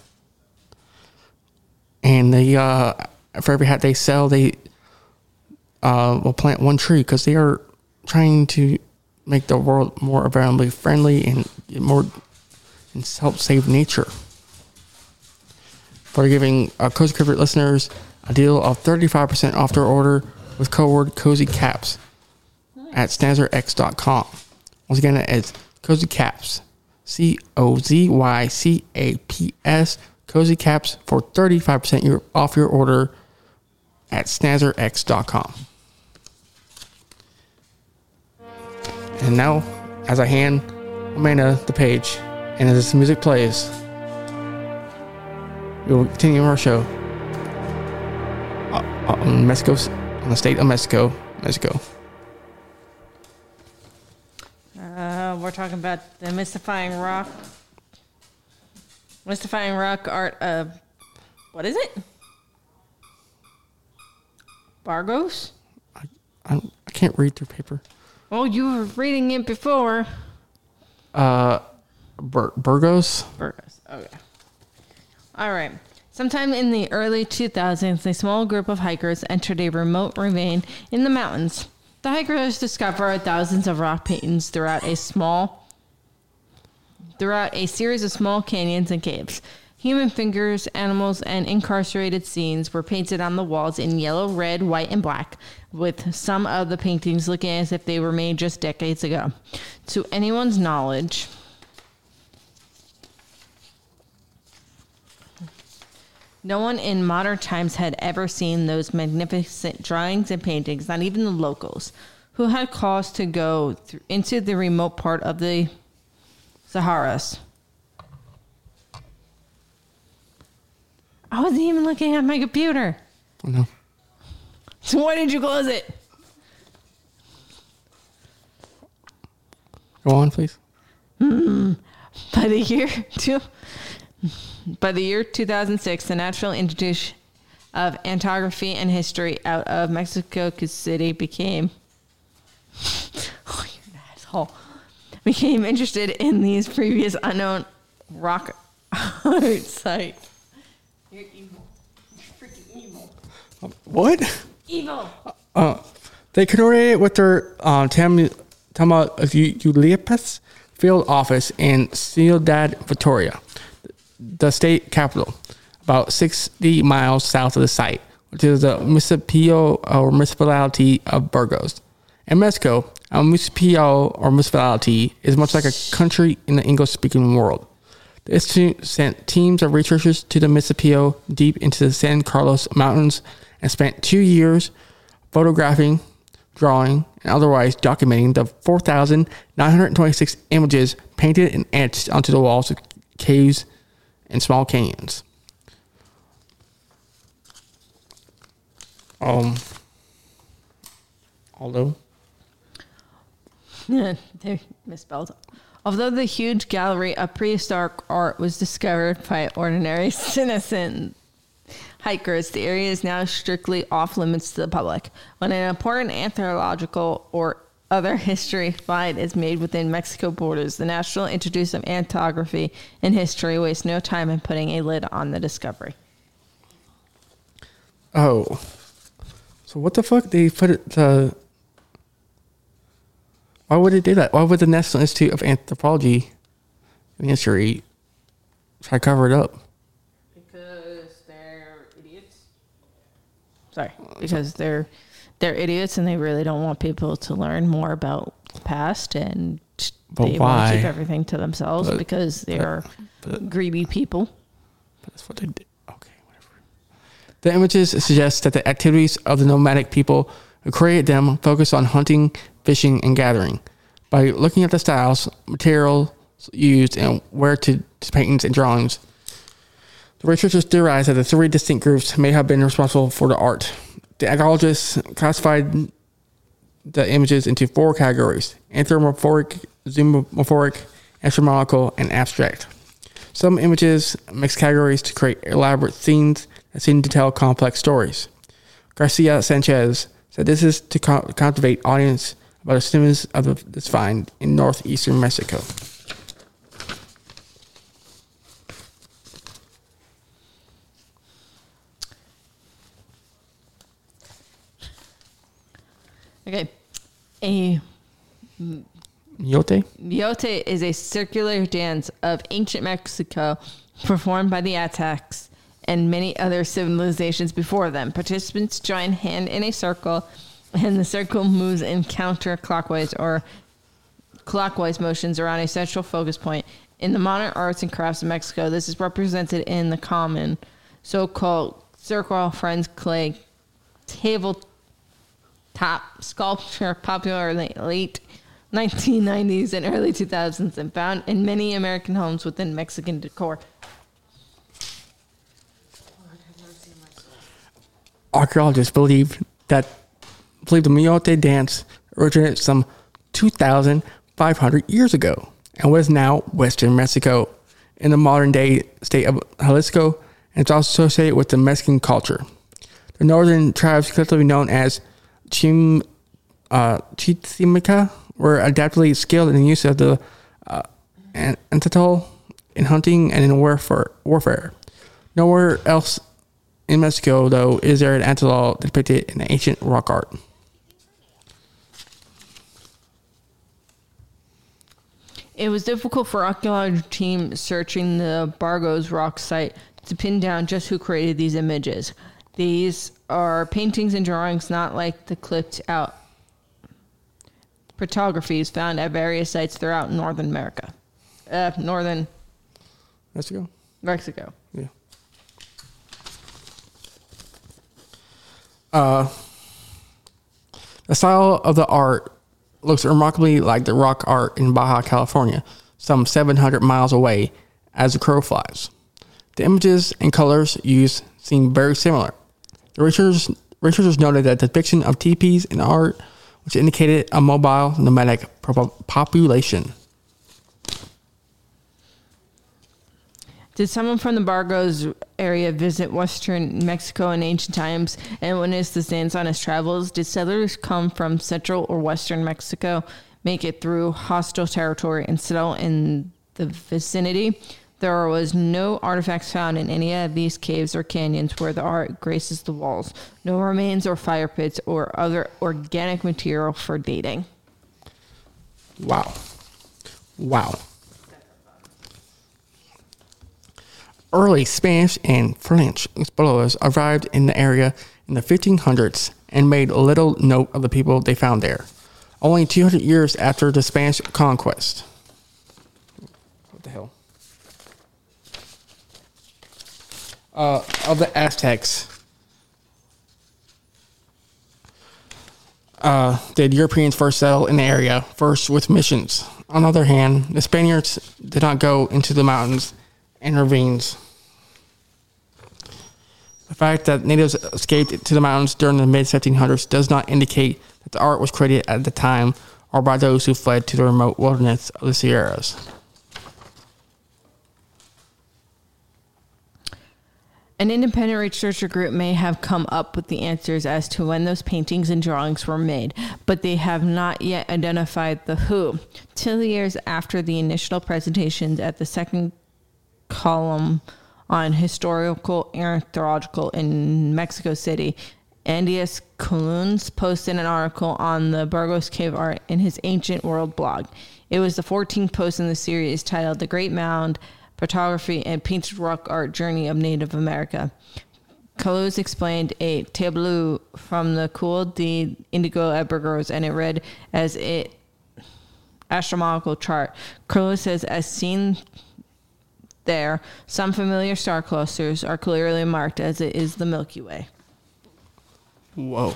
and they uh, for every hat they sell, they uh, will plant one tree because they are trying to make the world more environmentally friendly and more and help save nature. For giving uh, Cozy Cryptid listeners a deal of thirty-five percent off their order with code word Cozy Caps at Snazzer X dot com. Once again, it's Cozy Caps, C O Z Y C A P S, Cozy Caps for thirty-five percent your, off your order at Snazzer X dot com. And now, as I hand Amanda the page, and as this music plays, we will continue our show uh, on Mexico, on the state of Mexico, Mexico. Uh, we're talking about the mystifying rock, mystifying rock art of, what is it? Bargos? I, I, I can't read through paper. Oh, you were reading it before. Uh, Bur- Burgos? Burgos, okay. All right. Sometime in the early two thousands, a small group of hikers entered a remote ravine in the mountains. The hikers discovered thousands of rock paintings throughout a small, throughout a series of small canyons and caves. Human figures, animals, and incarcerated scenes were painted on the walls in yellow, red, white, and black, with some of the paintings looking as if they were made just decades ago. To anyone's knowledge, no one in modern times had ever seen those magnificent drawings and paintings, not even the locals, who had cause to go th- into the remote part of the Saharas. I wasn't even looking at my computer. Oh, no. So why did you close it? Go on, please. Mm, by the year two, by the year two thousand six, the National Institute of Anthropography and History out of Mexico City became oh, you're an asshole. Became interested in these previous unknown rock art sites. You're evil. You're freaking evil. What? Evil. Uh, they coordinated with their uh, Tam- Tamaulipas field office in Ciudad Victoria, the state capital, about sixty miles south of the site, which is the municipio or municipality of Burgos. In Mexico, a municipio or municipality is much like a country in the English-speaking world. The institute sent teams of researchers to the Mississippi deep into the San Carlos Mountains and spent two years photographing, drawing, and otherwise documenting the four thousand nine hundred twenty-six images painted and etched onto the walls of caves and small canyons. Um, although... They misspelled. Although the huge gallery of prehistoric art was discovered by ordinary citizen hikers, the area is now strictly off limits to the public. When an important anthropological or other history find is made within Mexico borders, the National Institute of Anthropography and History wastes no time in putting a lid on the discovery. Oh. So what the fuck? They put it... Uh, why would they do that? Why would the National Institute of Anthropology and History try to cover it up? Because they're idiots. Sorry. Because they're they're idiots and they really don't want people to learn more about the past, and but they why? want to keep everything to themselves but, because they but, are but, greedy people. But that's what they did. Okay, whatever. The images suggest that the activities of the nomadic people who created them focus on hunting, fishing, and gathering. By looking at the styles, materials used, and where to, to paintings and drawings, the researchers theorized that the three distinct groups may have been responsible for the art. The archaeologists classified the images into four categories: anthropomorphic, zoomorphic, astronomical, and abstract. Some images mix categories to create elaborate scenes that seem to tell complex stories. Garcia Sanchez said this is to co- captivate audience about the significance of this find in northeastern Mexico. Okay. A Miote? Miote is a circular dance of ancient Mexico performed by the Aztecs and many other civilizations before them. Participants join hand in a circle, and the circle moves in counterclockwise or clockwise motions around a central focus point. In the modern arts and crafts of Mexico, this is represented in the common so-called circle friends clay tabletop sculpture, popular in the late nineteen nineties and early two thousands, and found in many American homes within Mexican decor. Archaeologists believe that believe the Miote dance originated some two thousand five hundred years ago and was now Western Mexico in the modern day state of Jalisco, and it's also associated with the Mexican culture. The northern tribes, collectively known as Chim, uh, Chichimeca, were adaptively skilled in the use of the uh, antitol in hunting and in warfare. warfare. Nowhere else in Mexico, though, is there an antitol depicted in ancient rock art. It was difficult for archaeology team searching the Bargos rock site to pin down just who created these images. These are paintings and drawings not like the clipped out photographies found at various sites throughout Northern America. Uh, northern Mexico? Mexico. Yeah. Uh, the style of the art looks remarkably like the rock art in Baja California, some seven hundred miles away as the crow flies. The images and colors used seem very similar. The researchers, researchers noted that the depiction of teepees in art, which indicated a mobile nomadic population. Did someone from the Bargos area visit Western Mexico in ancient times and witness this dance on his travels? Did settlers come from Central or Western Mexico, make it through hostile territory, and settle in the vicinity? There was no artifacts found in any of these caves or canyons where the art graces the walls. No remains or fire pits or other organic material for dating. Wow. Wow. Early Spanish and French explorers arrived in the area in the fifteen hundreds and made little note of the people they found there. Only two hundred years after the Spanish conquest. What the hell? uh, of the Aztecs uh, did Europeans first settle in the area, first with missions. On the other hand, the Spaniards did not go into the mountains and ravines. The fact that natives escaped to the mountains during the mid seventeen hundreds does not indicate that the art was created at the time or by those who fled to the remote wilderness of the Sierras. An independent researcher group may have come up with the answers as to when those paintings and drawings were made, but they have not yet identified the who. Two years after the initial presentations at the second column on historical anthropological in Mexico City, Andreas Coluns posted an article on the Burgos cave art in his Ancient World blog. It was the fourteenth post in the series titled The Great Mound, Photography and Painted Rock Art Journey of Native America. Coluns explained a tableau from the Coul de Indigo at Burgos, and it read as an astronomical chart. Coluns says, as seen there, some familiar star clusters are clearly marked as it is the Milky Way. Whoa.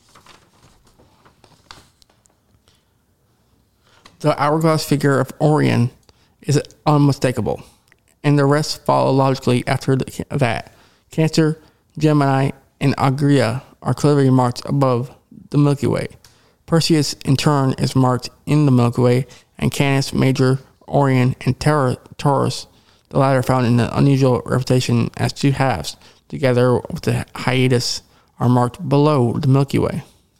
The hourglass figure of Orion is unmistakable, and the rest follow logically after the, that. Cancer, Gemini, and Agria are clearly marked above the Milky Way. Perseus, in turn, is marked in the Milky Way, and Canis Major, Orion, and Ter- Taurus, the latter found in the unusual reputation as two halves, together with the hiatus, are marked below the Milky Way.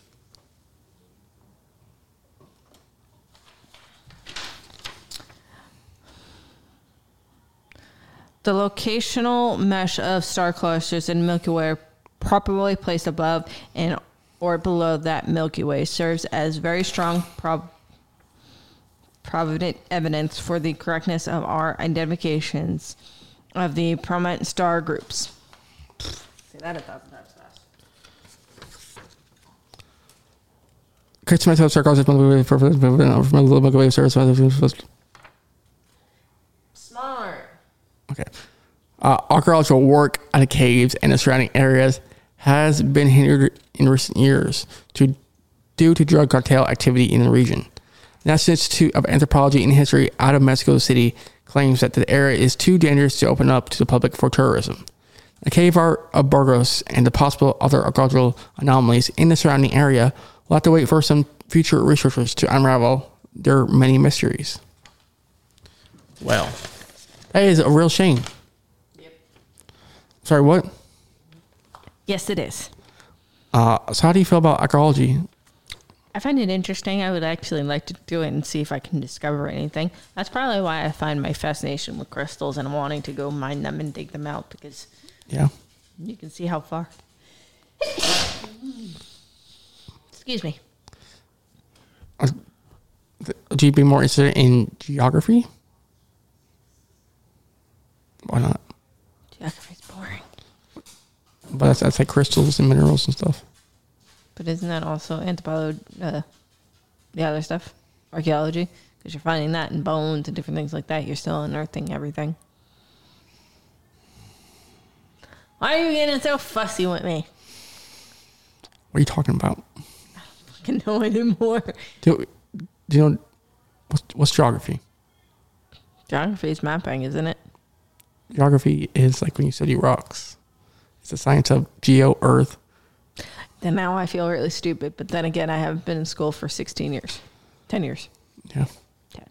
The locational mesh of star clusters in Milky Way are properly placed above and or below that Milky Way serves as very strong prob- provident evidence for the correctness of our identifications of the prominent star groups. Say that a thousand times fast. Christmas circles is Milky Way service. Smart. Okay. Uh, archaeological work on the caves and the surrounding areas has been hindered in recent years to, due to drug cartel activity in the region. The National Institute of Anthropology and History out of Mexico City claims that the area is too dangerous to open up to the public for tourism. The cave art of Burgos and the possible other archaeological anomalies in the surrounding area will have to wait for some future researchers to unravel their many mysteries. Well, that is a real shame. Yep. Sorry, what? Yes, it is. Uh, so how do you feel about archaeology? I find it interesting. I would actually like to do it and see if I can discover anything. That's probably why I find my fascination with crystals and wanting to go mine them and dig them out, because Yeah. you can see how far. Excuse me. Would you be more interested in geography? Why not? Geography's boring. But that's, that's like crystals and minerals and stuff. But isn't that also anthropology, uh, the other stuff? Archaeology? Because you're finding that in bones and different things like that. You're still unearthing everything. Why are you getting so fussy with me? What are you talking about? I don't fucking know anymore. Do, do you know what's, what's geography? Geography is mapping, isn't it? Geography is like when you study rocks. It's the science of geo, earth. Then now I feel really stupid. But then again, I haven't been in school for sixteen years. ten years. Yeah. ten.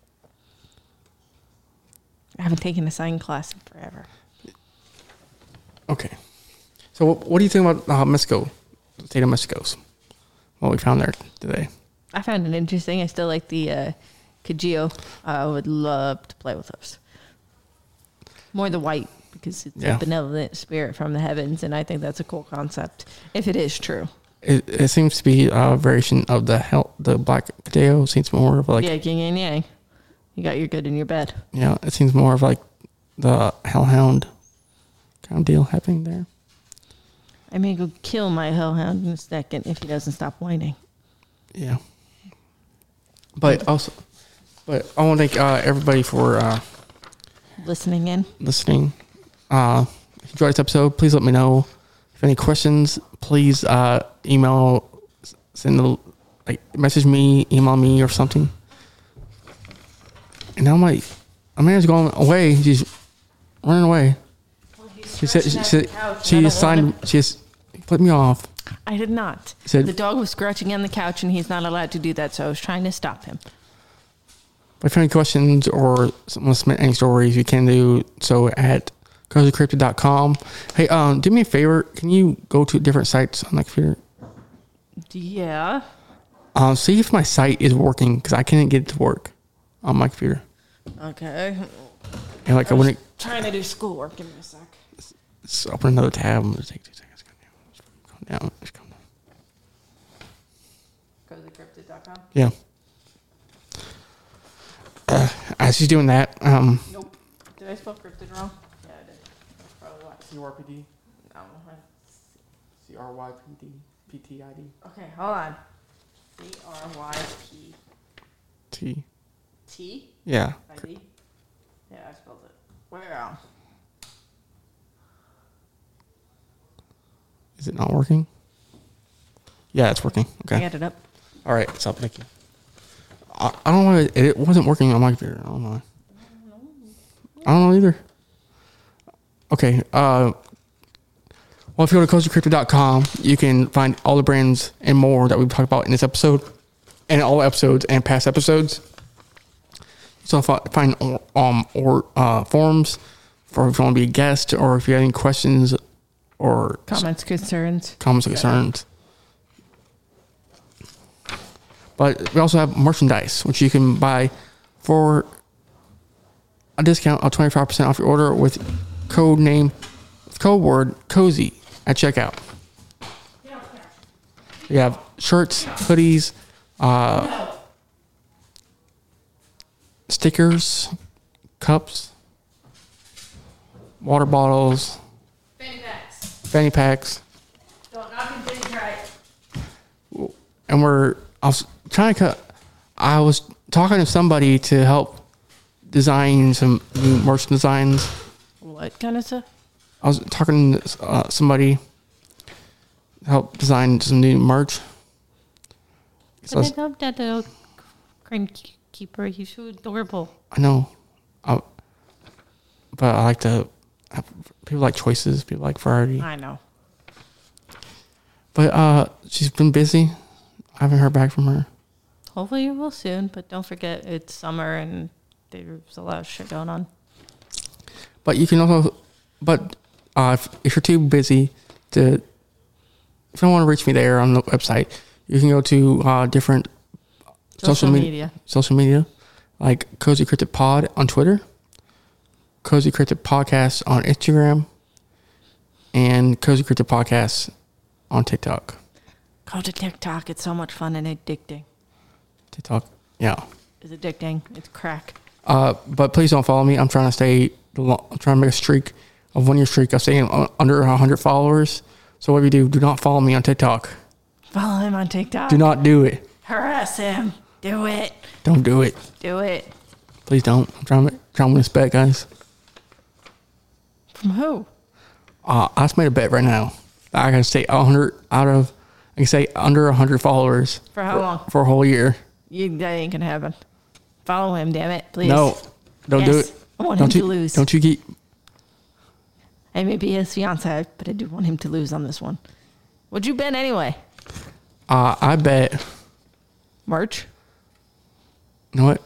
I haven't taken a science class in forever. Okay. So what, what do you think about uh, Mexico, the state of Mexico's? What we found there today. I found it interesting. I still like the uh, Kajio. I would love to play with those. More the white, because it's Yeah. a benevolent spirit from the heavens, and I think that's a cool concept, if it is true. It, it seems to be a variation of the hell, the black Cadeo. Seems more of like yeah, yin and yang. You got your good and your bad. yeah. It seems more of like the hellhound kind of deal happening there. I may go kill my hellhound in a second if he doesn't stop whining. Yeah. But also, but I want to thank uh, everybody for uh, Listening in. listening. Uh, if you enjoyed this episode, please let me know. If you have any questions, please uh, email, send a, like message me, email me or something. And now my Amanda's going away. She's running away. Well, she said she said she signed. She just flipped me off. I did not. Said, the dog was scratching on the couch, and he's not allowed to do that. So I was trying to stop him. But if you have any questions or want to submit any stories, you can do so at cozy cryptid dot com. Hey, um, do me a favor. Can you go to different sites on my computer? Yeah. Um, see if my site is working because I can't get it to work on my computer. Okay. And like I, I wouldn't trying to do schoolwork. Give me a sec. Let's open another tab. I'm gonna take two seconds. Calm down. Just calm down. cozy cryptid dot com. Yeah. Uh, as she's doing that, um. Nope. Did I spell cryptid wrong? Yeah, I did. Probably why. C R P D. No. C R Y P D. P T I D. Okay, hold on. C R Y P T. T? Yeah. I D? Yeah, I spelled it. Where? Is it not working? Yeah, it's working. Okay. I got it up. All right, stop. Thank you. I, I don't know. It, it wasn't working on my computer. I don't know. I don't know either. Okay. Uh, well, if you go to cozy cryptid dot com, you can find all the brands and more that we've talked about in this episode, and all episodes and past episodes. So find um or uh, forums for if you want to be a guest or if you have any questions or comments, concerns, comments, concerns. But we also have merchandise, which you can buy for a discount of twenty-five percent off your order with code name, code word cozy at checkout. We have shirts, hoodies, uh, stickers, cups, water bottles, fanny packs. Fanny packs. Don't knock until you try it. And we're, I was trying to cut, I was talking to somebody to help design some new merch designs. What kind of stuff? I was talking to uh, somebody to help design some new merch. So I, was, I love that little crane keeper. He's so adorable. I know. I, but I like to, have, people like choices, people like variety. I know. But uh, she's been busy. I haven't heard back from her. Hopefully you will soon, but don't forget it's summer and there's a lot of shit going on. But you can also, but uh, if, if you're too busy to, if you don't want to reach me there on the website, you can go to uh, different social, social media, media. social media, like Cozy Cryptid Pod on Twitter, Cozy Cryptid Podcast on Instagram, and Cozy Cryptid Podcast on TikTok. Go to TikTok. It's so much fun and addicting. TikTok, yeah. It's addicting. It's crack. Uh, but please don't follow me. I'm trying to stay. I'm trying to make a streak, a one year streak of staying under one hundred followers. So whatever you do, do not follow me on TikTok. Follow him on TikTok. Do not do it. Harass him. Do it. Don't do it. Do it. Please don't. I'm trying to trying to win this bet, guys. From who? Uh, I just made a bet right now. I can stay one hundred out of. I can say under one hundred followers. For how for, long? For a whole year. You, that ain't gonna happen. Follow him, damn it, please. No, don't yes, do it. I want don't him you, to lose. Don't you keep. I may be his fiance, but I do want him to lose on this one. What'd you bet anyway? Uh, I bet. March? You know what?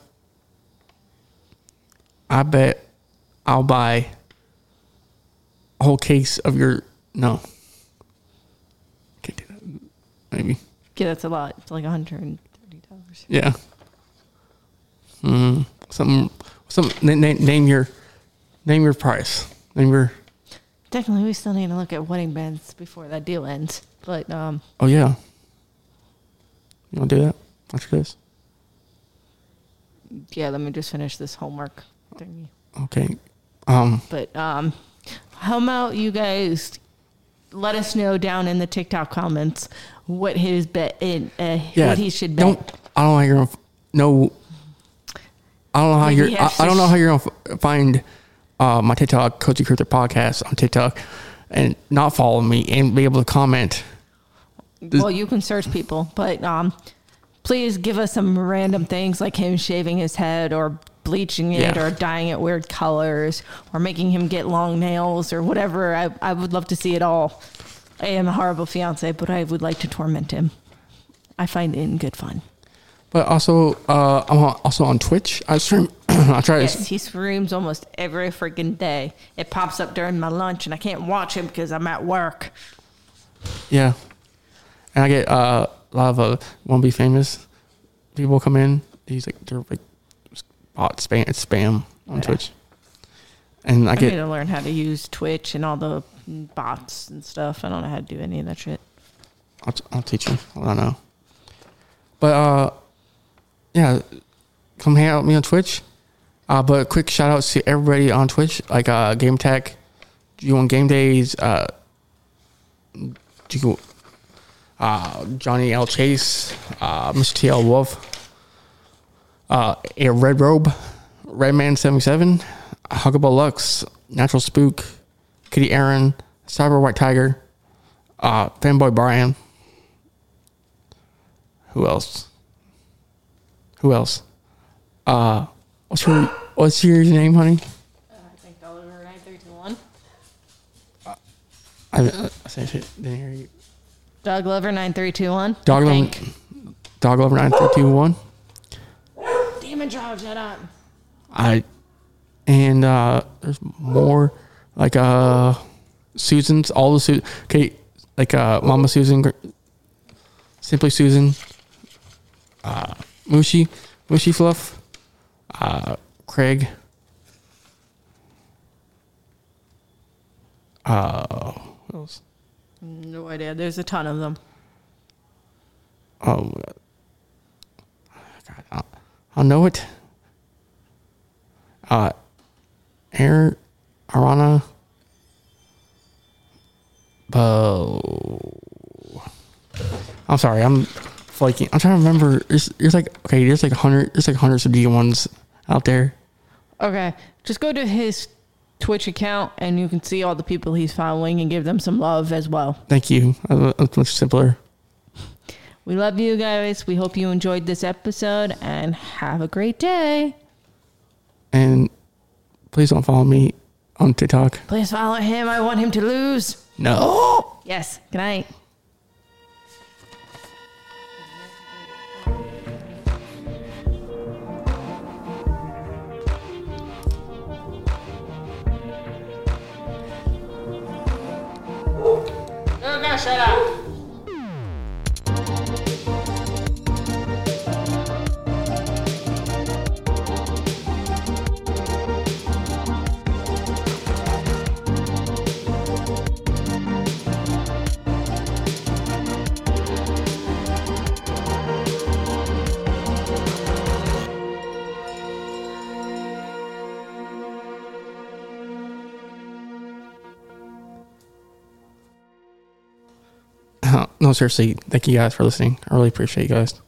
I bet I'll buy a whole case of your. No. Can't do that. Maybe. Yeah, that's a lot. It's like one hundred thirty dollars. Yeah. Mm, some, some name, name your, name your price. Name your. Technically, we still need to look at wedding bands before that deal ends. But um. Oh yeah. You want to do that after this? Yeah, let me just finish this homework thingy. Okay. Um. But um, how about you guys let us know down in the TikTok comments what his bet in uh, Yeah. what he should bet. Don't. I don't know how you're gonna. No. I don't know how Maybe you're. he I, has I don't to know sh- how you're gonna f- find uh, my TikTok, Cozy Crypto Podcast on TikTok, and not follow me and be able to comment. Well, you can search people, but um, please give us some random things like him shaving his head or bleaching it Yeah. or dyeing it weird colors or making him get long nails or whatever. I, I would love to see it all. I am a horrible fiance, but I would like to torment him. I find it in good fun. But also, uh, I'm on- also on Twitch. I stream. I try Yes, to. he streams almost every freaking day. It pops up during my lunch, and I can't watch him because I'm at work. Yeah, and I get uh, a lot of uh, want to be famous people come in. He's like they're like bot spam. It's spam on Yeah. Twitch, and I I get. need to learn how to use Twitch and all the bots and stuff. I don't know how to do any of that shit. I'll, I'll teach you. I don't know. But uh, yeah, come hang out with me on Twitch. Uh, but quick shout outs to everybody on Twitch, like uh, Game Tech, G one Game Days, uh, G- uh, Johnny L Chase, uh, Mister T L Wolf, uh, a Red Robe, Redman seventy-seven, Huggable Lux, Natural Spook, Kitty Aaron, Cyber White Tiger, uh, Fanboy Brian. Who else? Who else? Uh, what's your what's your name, honey? Uh, I think Oliver nine three two one. I, I, I said shit. Didn't hear you. Dog Lover nine three two one. Dog Lover. Dog Lover nine three two one. Demon Child, shut up. I and uh, there's more like uh Susan's all the Su- okay like uh Mama Susan, Gr- Simply Susan, uh Mushi, Mushi Fluff, uh Craig, uh what else? No idea. There's a ton of them. Oh my God, God I, don't, I don't know it. Uh, Air, Arana, Bo. I'm sorry, I'm flaking. I'm trying to remember. There's, there's like okay, there's like a hundred. There's like hundreds of D ones out there. Okay, just go to his Twitch account and you can see all the people he's following and give them some love as well. Thank you. Uh, It's much simpler. We love you guys. We hope you enjoyed this episode and have a great day. And please don't follow me on TikTok. Please follow him. I want him to lose. No. Yes. Good night. Oh gosh, shut up. No, seriously, thank you guys for listening. I really appreciate you guys.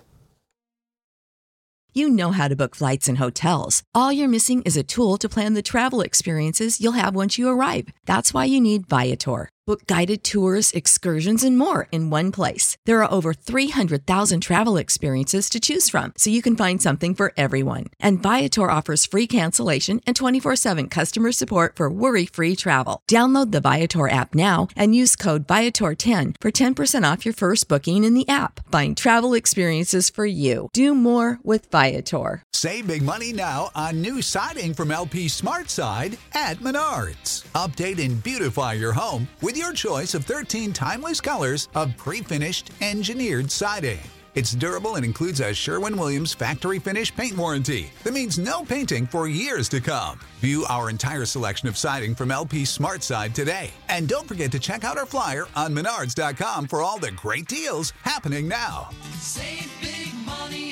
You know how to book flights and hotels. All you're missing is a tool to plan the travel experiences you'll have once you arrive. That's why you need Viator. Book guided tours, excursions, and more in one place. There are over three hundred thousand travel experiences to choose from, so you can find something for everyone. And Viator offers free cancellation and twenty-four seven customer support for worry-free travel. Download the Viator app now and use code Viator ten for ten percent off your first booking in the app. Find travel experiences for you. Do more with Viator. Save big money now on new siding from L P Smart Side at Menards. Update and beautify your home with your choice of thirteen timeless colors of pre-finished engineered siding. It's durable and includes a Sherwin-Williams factory finish paint warranty that means no painting for years to come. View our entire selection of siding from L P Smart Side today. And don't forget to check out our flyer on menards dot com for all the great deals happening now. Save big money